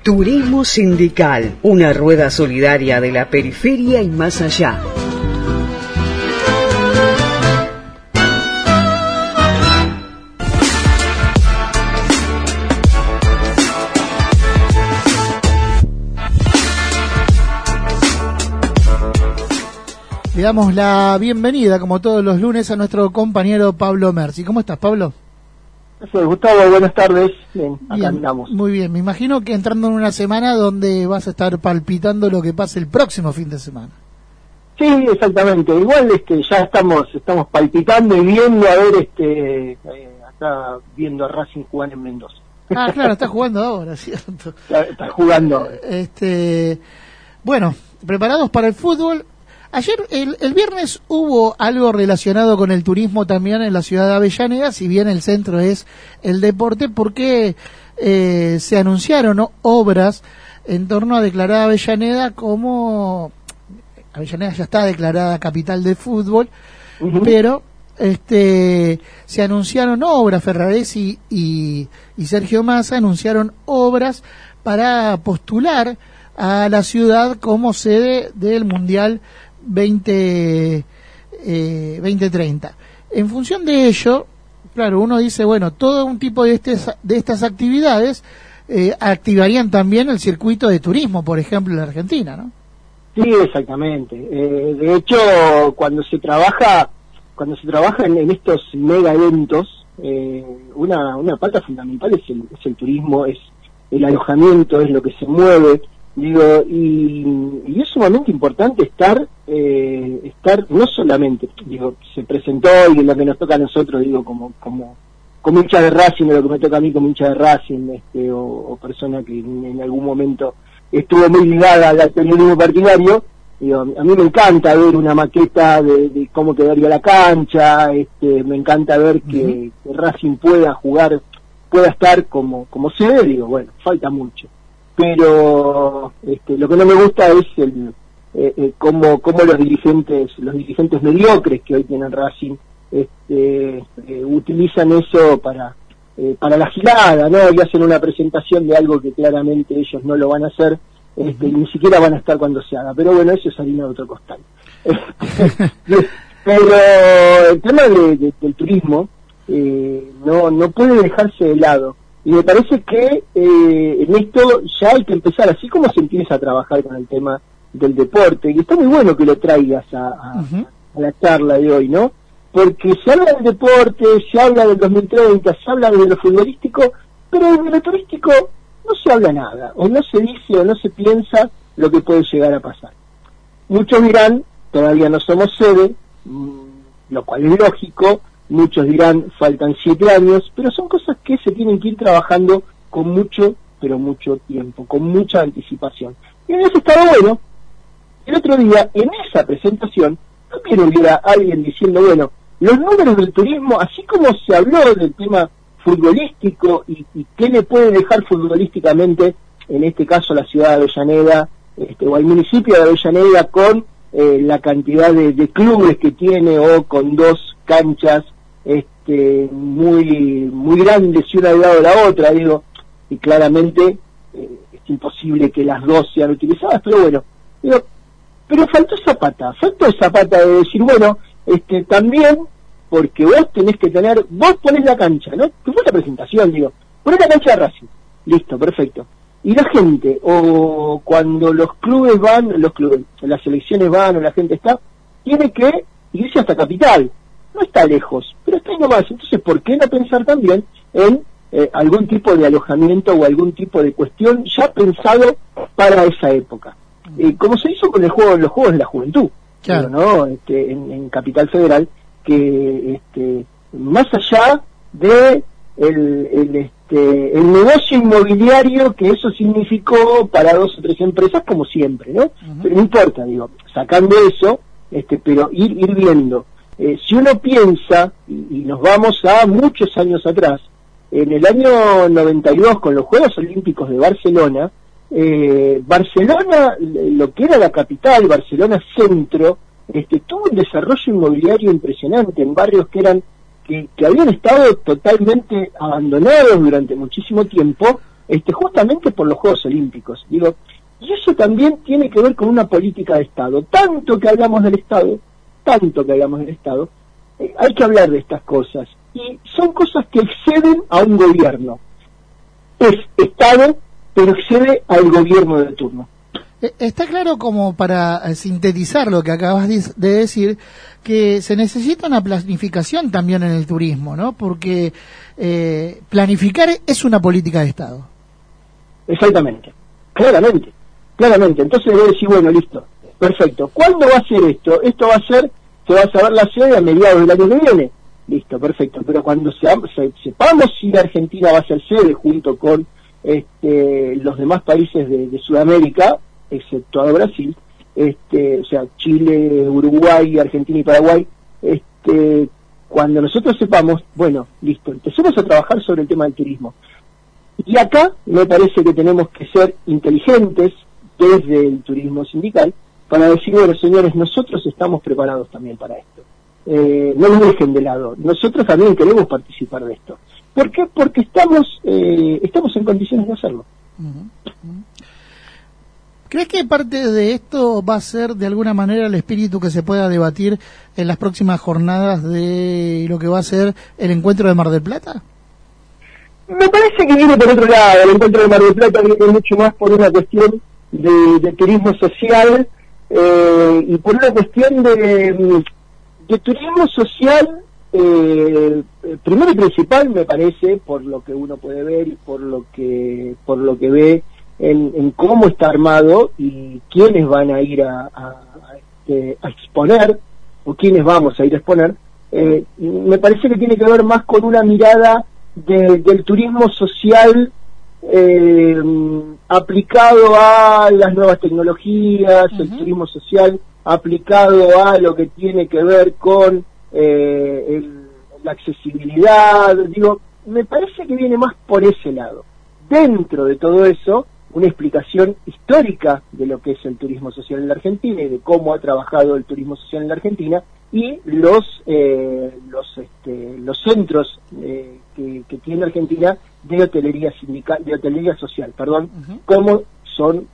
Turismo Sindical, una rueda solidaria de la periferia y más allá. Le damos la bienvenida, como todos los lunes, a nuestro compañero Pablo Merzi. ¿Cómo estás, Pablo? Soy Gustavo, buenas tardes. Bien, acá andamos. Muy bien, me imagino que entrando en una semana donde vas a estar palpitando lo que pase el próximo fin de semana. Sí, exactamente. Igual ya estamos palpitando y viendo a ver acá viendo a Racing jugar en Mendoza. Ah, claro, está jugando ahora, ¿cierto? Está jugando. Bueno, preparados para el fútbol. Ayer, el viernes, hubo algo relacionado con el turismo también en la ciudad de Avellaneda, si bien el centro es el deporte, porque se anunciaron obras en torno a declarar a Avellaneda como... Avellaneda ya está declarada capital de fútbol, pero se anunciaron obras, Ferraresi y Sergio Massa anunciaron obras para postular a la ciudad como sede del Mundial 2030. En función de ello, claro, uno dice, bueno, todo un tipo de estas actividades activarían también el circuito de turismo, por ejemplo, en la Argentina, ¿no? Sí, exactamente. De hecho, cuando se trabaja en estos mega eventos, una pata fundamental es el turismo, es el alojamiento, es lo que se mueve. Digo, y es sumamente importante estar no solamente, se presentó y lo que nos toca a nosotros, como hincha de Racing, lo que me toca a mí como hincha de Racing, o persona que en algún momento estuvo muy ligada al periodismo partidario. A mí me encanta ver una maqueta de cómo quedaría la cancha, me encanta ver que Racing pueda estar como sede. Bueno, falta mucho. Pero lo que no me gusta es cómo los dirigentes mediocres que hoy tienen Racing utilizan eso para la gilada, ¿no? Y hacen una presentación de algo que claramente ellos no lo van a hacer, ni siquiera van a estar cuando se haga. Pero bueno, eso es harina de otro costal. Pero el tema del turismo no puede dejarse de lado. Y me parece que en esto ya hay que empezar, así como se empieza a trabajar con el tema del deporte, y está muy bueno que lo traigas a la charla de hoy, ¿no? Porque se habla del deporte, se habla del 2030, se habla de lo futbolístico, pero de lo turístico no se habla nada, o no se dice o no se piensa lo que puede llegar a pasar. Muchos dirán, todavía no somos sede, lo cual es lógico. Muchos dirán, faltan 7 años, pero son cosas que se tienen que ir trabajando con mucho, pero mucho tiempo, con mucha anticipación. Y en eso estaba bueno. El otro día, en esa presentación, también hubiera alguien diciendo, bueno, los números del turismo, así como se habló del tema futbolístico y qué le puede dejar futbolísticamente, en este caso la ciudad de Avellaneda, o el municipio de Avellaneda, con la cantidad de clubes que tiene, o con 2 canchas muy grandes y una al lado de la otra, y claramente es imposible que las 2 sean utilizadas, pero bueno, pero faltó esa pata de decir, bueno, también, porque vos tenés que vos ponés la cancha, ¿no? Que fue la presentación, ponés la cancha de Racing, listo, perfecto. Y la gente, o cuando los clubes, las selecciones van, o la gente está, tiene que irse hasta Capital. No está lejos, pero está ahí nomás. Entonces, ¿por qué no pensar también en algún tipo de alojamiento o algún tipo de cuestión ya pensado para esa época? Como se hizo con los Juegos de la Juventud, claro, ¿no? En Capital Federal, que más allá de el negocio inmobiliario que eso significó para 2 o 3 empresas, como siempre, ¿no? Pero no importa, sacando eso, pero ir viendo. Si uno piensa, y nos vamos a muchos años atrás, en el año 92, con los Juegos Olímpicos de Barcelona, Barcelona, lo que era la capital, Barcelona Centro, tuvo un desarrollo inmobiliario impresionante en barrios que habían estado totalmente abandonados durante muchísimo tiempo, justamente por los Juegos Olímpicos. Digo, y eso también tiene que ver con una política de Estado. Tanto que hablamos del Estado, hay que hablar de estas cosas. Y son cosas que exceden a un gobierno. Es Estado, pero excede al gobierno de turno. Está claro, como para sintetizar lo que acabas de decir, que se necesita una planificación también en el turismo, ¿no? Porque planificar es una política de Estado. Exactamente, claramente. Entonces debe decir, bueno, listo, perfecto. ¿Cuándo va a ser esto? Esto va a ser, se va a saber la sede a mediados del año que viene. Listo, perfecto. Pero cuando sepamos si Argentina va a ser sede junto con los demás países de Sudamérica, exceptuado Brasil, o sea, Chile, Uruguay, Argentina y Paraguay, cuando nosotros sepamos, bueno, listo, empecemos a trabajar sobre el tema del turismo. Y acá me parece que tenemos que ser inteligentes desde el turismo sindical para decir, bueno, señores, nosotros estamos preparados también para esto. No nos dejen de lado. Nosotros también queremos participar de esto. ¿Por qué? Porque estamos en condiciones de hacerlo. ¿Crees que parte de esto va a ser de alguna manera el espíritu que se pueda debatir en las próximas jornadas de lo que va a ser el encuentro de Mar del Plata? Me parece que viene por otro lado. El encuentro de Mar del Plata viene mucho más por una cuestión de turismo social y por una cuestión de turismo social, primero y principal, me parece, por lo que uno puede ver y por lo que ve en cómo está armado y quiénes van a ir a exponer, o quiénes vamos a ir a exponer. Me parece que tiene que ver más con una mirada del turismo social aplicado a las nuevas tecnologías, el turismo social aplicado a lo que tiene que ver con la accesibilidad. Digo, me parece que viene más por ese lado. Dentro de todo eso, una explicación histórica de lo que es el turismo social en la Argentina y de cómo ha trabajado el turismo social en la Argentina, y los centros que tiene la Argentina de hotelería social, como son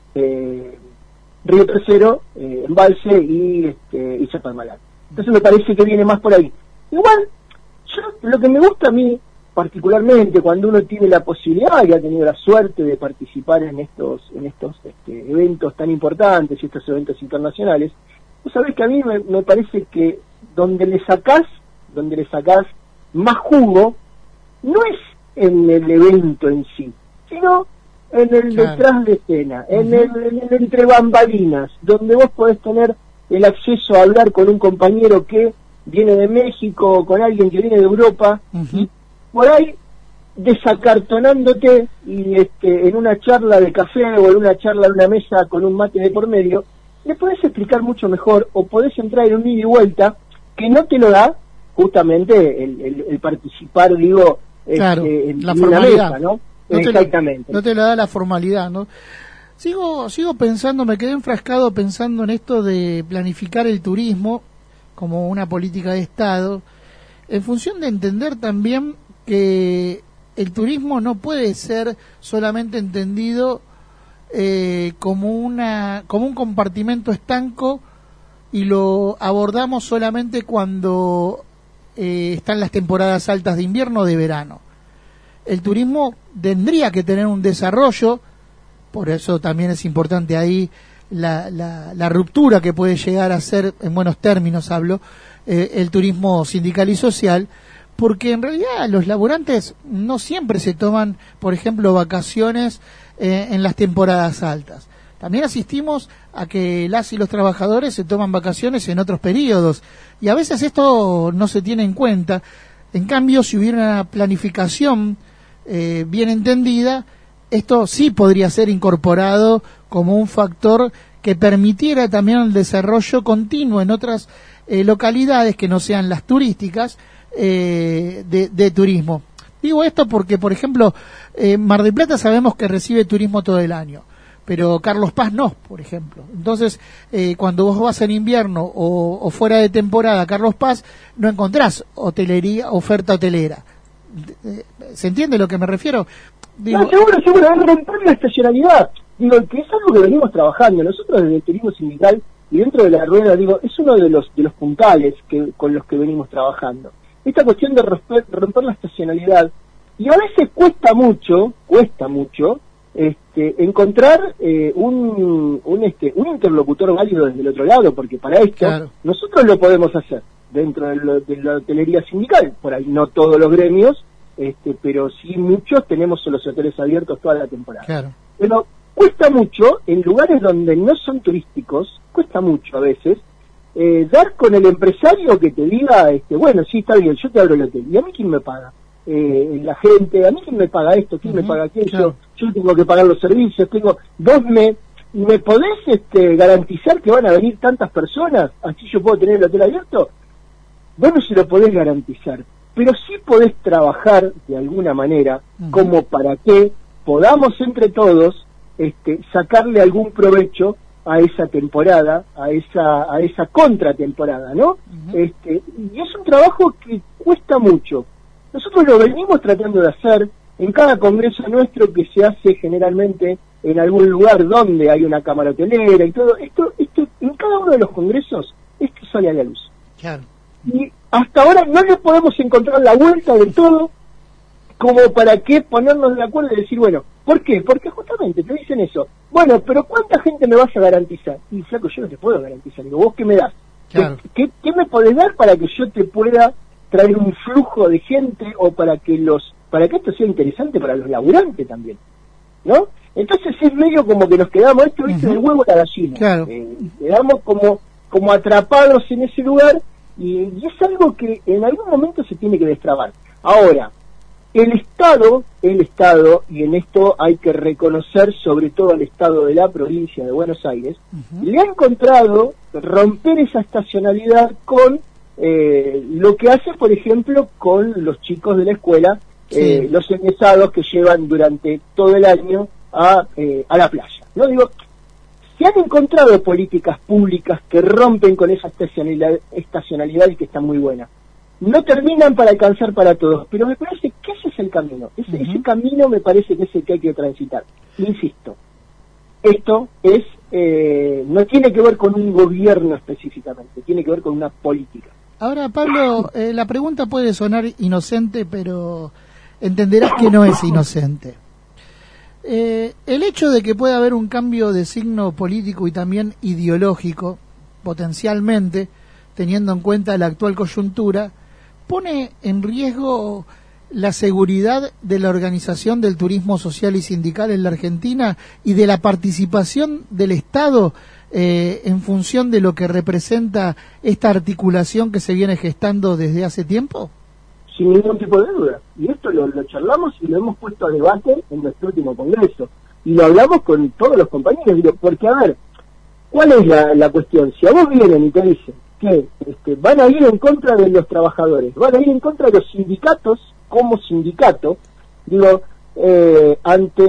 Río Tercero, Embalse y Chapalmalal. Entonces me parece que viene más por ahí. Igual, lo que me gusta a mí particularmente cuando uno tiene la posibilidad y ha tenido la suerte de participar en estos eventos tan importantes y estos eventos internacionales, vos sabés que a mí me parece que donde le sacás más jugo no es en el evento en sí, sino en el detrás de escena, en el entre bambalinas, donde vos podés tener el acceso a hablar con un compañero que viene de México o con alguien que viene de Europa, y por ahí desacartonándote y en una charla de café o en una charla de una mesa con un mate de por medio, le podés explicar mucho mejor, o podés entrar en un ida y vuelta que no te lo da justamente el participar, digo, en la una formalidad, mesa, ¿no? Exactamente. No te lo da la formalidad, ¿no? Sigo pensando, me quedé enfrascado pensando en esto de planificar el turismo como una política de Estado, en función de entender también que el turismo no puede ser solamente entendido como un compartimento estanco y lo abordamos solamente cuando están las temporadas altas de invierno o de verano. El turismo tendría que tener un desarrollo, por eso también es importante ahí la ruptura que puede llegar a ser, en buenos términos hablo, el turismo sindical y social, porque en realidad los laburantes no siempre se toman, por ejemplo, vacaciones en las temporadas altas. También asistimos a que las y los trabajadores se toman vacaciones en otros periodos, y a veces esto no se tiene en cuenta. En cambio, si hubiera una planificación bien entendida, esto sí podría ser incorporado como un factor que permitiera también el desarrollo continuo en otras localidades que no sean las turísticas de turismo. Digo esto porque, por ejemplo, Mar del Plata sabemos que recibe turismo todo el año, pero Carlos Paz no, por ejemplo. Entonces, cuando vos vas en invierno o fuera de temporada a Carlos Paz, no encontrás oferta hotelera. ¿Se entiende lo que me refiero? Digo, no, seguro, es romper la estacionalidad. Digo, que es algo que venimos trabajando. Nosotros desde el turismo sindical y dentro de la rueda, digo, es uno de los puntales con los que venimos trabajando. Esta cuestión de romper la estacionalidad. Y a veces cuesta mucho, encontrar un interlocutor válido desde el otro lado, porque para esto claro, nosotros lo podemos hacer dentro de la hotelería sindical, por ahí no todos los gremios, pero sí muchos tenemos los hoteles abiertos toda la temporada. Claro. Pero cuesta mucho en lugares donde no son turísticos, cuesta mucho a veces dar con el empresario que te diga, bueno, sí, está bien, yo te abro el hotel, ¿y a mí quién me paga? La gente, a mí quién me paga esto, quién me paga aquello, claro, yo tengo que pagar los servicios, vos me podés garantizar que van a venir tantas personas, así yo puedo tener el hotel abierto. Vos no se lo podés garantizar, pero sí podés trabajar de alguna manera como para que podamos entre todos sacarle algún provecho a esa temporada, a esa contratemporada, ¿no? Y es un trabajo que cuesta mucho. Nosotros lo venimos tratando de hacer en cada congreso nuestro, que se hace generalmente en algún lugar donde hay una cámara hotelera y todo. Esto en cada uno de los congresos, esto sale a la luz. Claro. Y hasta ahora no le podemos encontrar la vuelta del todo, como para que ponernos de acuerdo y decir, bueno, ¿por qué? Porque justamente te dicen eso. Bueno, pero ¿cuánta gente me vas a garantizar? Y flaco, yo no te puedo garantizar. Digo, ¿vos qué me das? Claro. ¿Qué me podés dar para que yo te pueda traer un flujo de gente, o para que esto sea interesante para los laburantes también, ¿no? Entonces es medio como que nos quedamos, esto viste, del huevo a la gallina. Claro. Quedamos como atrapados en ese lugar, y es algo que en algún momento se tiene que destrabar. Ahora, el Estado, y en esto hay que reconocer sobre todo al Estado de la provincia de Buenos Aires, le ha encontrado romper esa estacionalidad con lo que hace, por ejemplo, con los chicos de la escuela, sí, los egresados que llevan durante todo el año a la playa, ¿no? Digo, se han encontrado políticas públicas que rompen con esa estacionalidad y que están muy buenas. No terminan para alcanzar para todos, pero me parece que ese es el camino. Ese camino me parece que es el que hay que transitar. Insisto, esto no tiene que ver con un gobierno específicamente, tiene que ver con una política. Ahora, Pablo, la pregunta puede sonar inocente, pero entenderás que no es inocente. El hecho de que pueda haber un cambio de signo político y también ideológico, potencialmente, teniendo en cuenta la actual coyuntura, pone en riesgo la seguridad de la organización del turismo social y sindical en la Argentina y de la participación del Estado en función de lo que representa esta articulación que se viene gestando desde hace tiempo? Sin ningún tipo de duda. Y esto lo charlamos y lo hemos puesto a debate en nuestro último congreso. Y lo hablamos con todos los compañeros. Digo, porque, a ver, ¿cuál es la cuestión? Si a vos vienen y te dicen que van a ir en contra de los trabajadores, van a ir en contra de los sindicatos como sindicato, digo, ante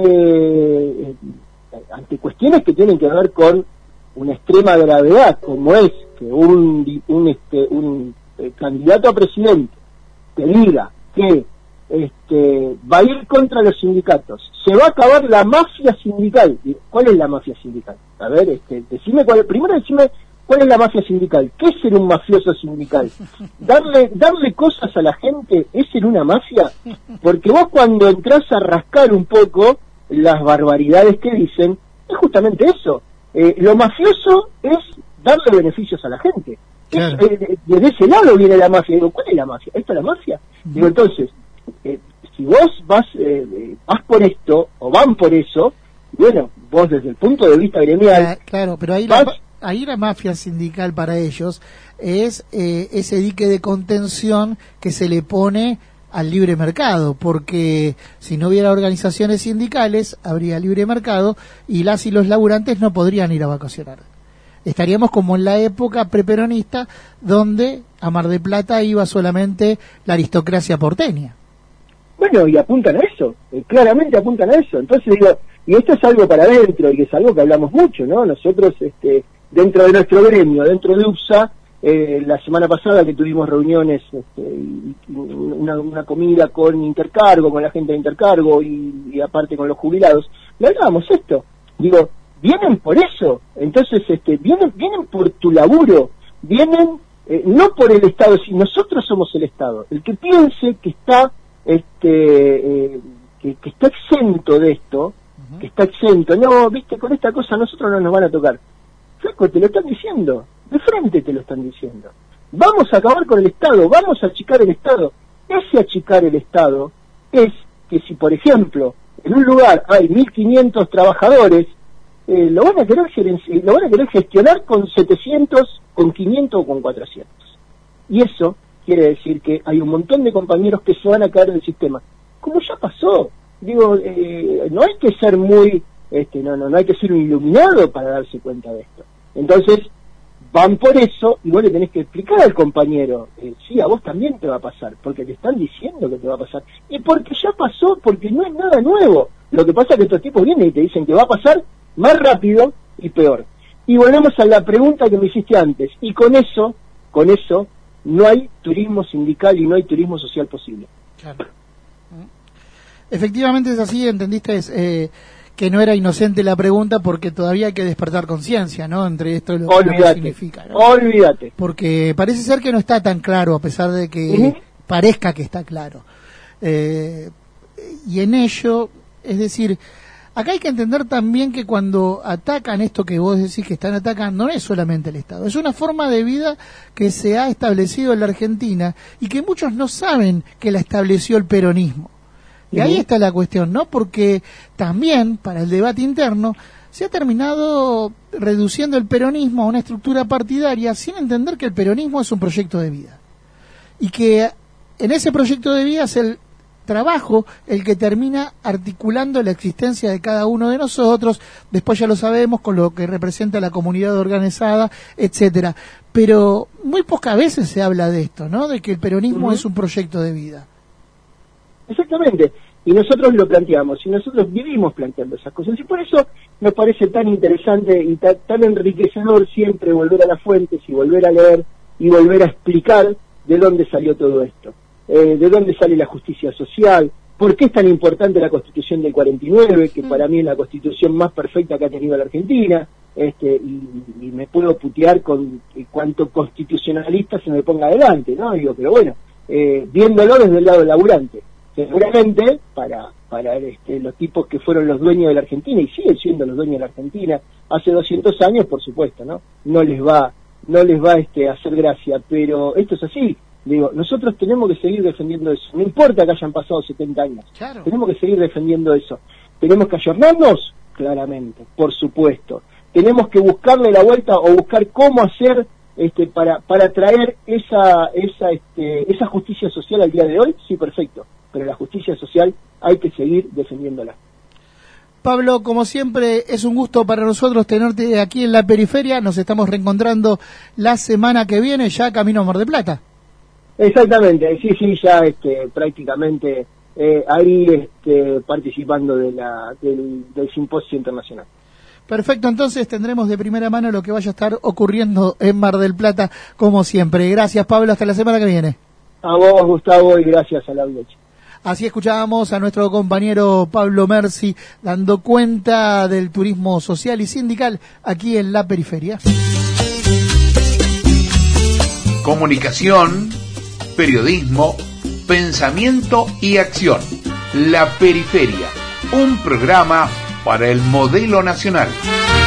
cuestiones que tienen que ver con una extrema gravedad, como es que un candidato a presidente te diga que va a ir contra los sindicatos, se va a acabar la mafia sindical. ¿Cuál es la mafia sindical? A ver, primero decime cuál es la mafia sindical. ¿Qué es ser un mafioso sindical? Darle cosas a la gente es ser una mafia, porque vos cuando entras a rascar un poco las barbaridades que dicen, es justamente eso. Lo mafioso es darle beneficios a la gente. Claro. Desde ese lado viene la mafia. Digo, ¿cuál es la mafia? ¿Esta es la mafia? Digo, entonces, si vos vas por esto, o van por eso, bueno, vos desde el punto de vista gremial... Claro, pero ahí la mafia sindical para ellos es ese dique de contención que se le pone al libre mercado, porque si no hubiera organizaciones sindicales, habría libre mercado y las y los laburantes no podrían ir a vacacionar. Estaríamos como en la época preperonista, donde a Mar del Plata iba solamente la aristocracia porteña. Bueno, y apuntan a eso, claramente apuntan a eso. Entonces digo, y esto es algo para adentro, y es algo que hablamos mucho, ¿no? Nosotros, dentro de nuestro gremio, dentro de UPSA, la semana pasada que tuvimos reuniones, una comida con Intercargo, con la gente de Intercargo y aparte con los jubilados, le hablábamos esto. Digo, vienen por eso, entonces vienen por tu laburo, vienen no por el Estado, si nosotros somos el Estado. El que piense que está que está exento de esto, que está exento, no, viste, con esta cosa nosotros no nos van a tocar. Flaco, te lo están diciendo, de frente te lo están diciendo. Vamos a acabar con el Estado, vamos a achicar el Estado. Ese achicar el Estado es que si, por ejemplo, en un lugar hay 1.500 trabajadores, lo van a querer gestionar con 700, con 500 o con 400. Y eso quiere decir que hay un montón de compañeros que se van a caer del sistema. Como ya pasó. Digo, no hay que ser muy, no hay que ser un iluminado para darse cuenta de esto. Entonces, van por eso y vos le tenés que explicar al compañero, sí, a vos también te va a pasar, porque te están diciendo que te va a pasar. Y porque ya pasó, porque no es nada nuevo. Lo que pasa es que estos tipos vienen y te dicen que va a pasar más rápido y peor. Y volvemos a la pregunta que me hiciste antes. Y con eso, no hay turismo sindical y no hay turismo social posible. Claro. Efectivamente es así, entendiste que no era inocente la pregunta porque todavía hay que despertar conciencia, ¿no? Entre esto y lo que significa, ¿no? Olvídate. Porque parece ser que no está tan claro, a pesar de que parezca que está claro. Y en ello, es decir, acá hay que entender también que cuando atacan esto que vos decís que están atacando, no es solamente el Estado, es una forma de vida que se ha establecido en la Argentina y que muchos no saben que la estableció el peronismo. Y ahí está la cuestión, ¿no? Porque también, para el debate interno, se ha terminado reduciendo el peronismo a una estructura partidaria sin entender que el peronismo es un proyecto de vida. Y que en ese proyecto de vida es el trabajo el que termina articulando la existencia de cada uno de nosotros, después ya lo sabemos, con lo que representa la comunidad organizada, etcétera. Pero muy pocas veces se habla de esto, ¿no? De que el peronismo es un proyecto de vida. Exactamente, y nosotros lo planteamos, y nosotros vivimos planteando esas cosas, y por eso nos parece tan interesante y tan enriquecedor siempre volver a las fuentes y volver a leer y volver a explicar de dónde salió todo esto, de dónde sale la justicia social, por qué es tan importante la Constitución del 49, que para mí es la Constitución más perfecta que ha tenido la Argentina, y me puedo putear con cuánto constitucionalista se me ponga adelante, ¿no? Digo, pero bueno, viéndolo desde el lado laburante. Seguramente para los tipos que fueron los dueños de la Argentina y siguen siendo los dueños de la Argentina hace 200 años, por supuesto, no les va a hacer gracia, pero esto es así. Digo, nosotros tenemos que seguir defendiendo eso, no importa que hayan pasado 70 años, claro. Tenemos que seguir defendiendo eso. Tenemos que ayornarnos, claramente, por supuesto. Tenemos que buscarle la vuelta o buscar cómo hacer para traer esa justicia social al día de hoy, sí, perfecto. Pero la justicia social hay que seguir defendiéndola. Pablo, como siempre, es un gusto para nosotros tenerte aquí en la periferia. Nos estamos reencontrando la semana que viene, ya camino a Mar del Plata. Exactamente, sí, ya prácticamente ahí participando del simposio internacional. Perfecto, entonces tendremos de primera mano lo que vaya a estar ocurriendo en Mar del Plata, como siempre. Gracias, Pablo, hasta la semana que viene. A vos, Gustavo, y gracias a la audiencia. Así escuchábamos a nuestro compañero Pablo Merzi dando cuenta del turismo social y sindical aquí en la periferia. Comunicación, periodismo, pensamiento y acción. La periferia, un programa para el modelo nacional.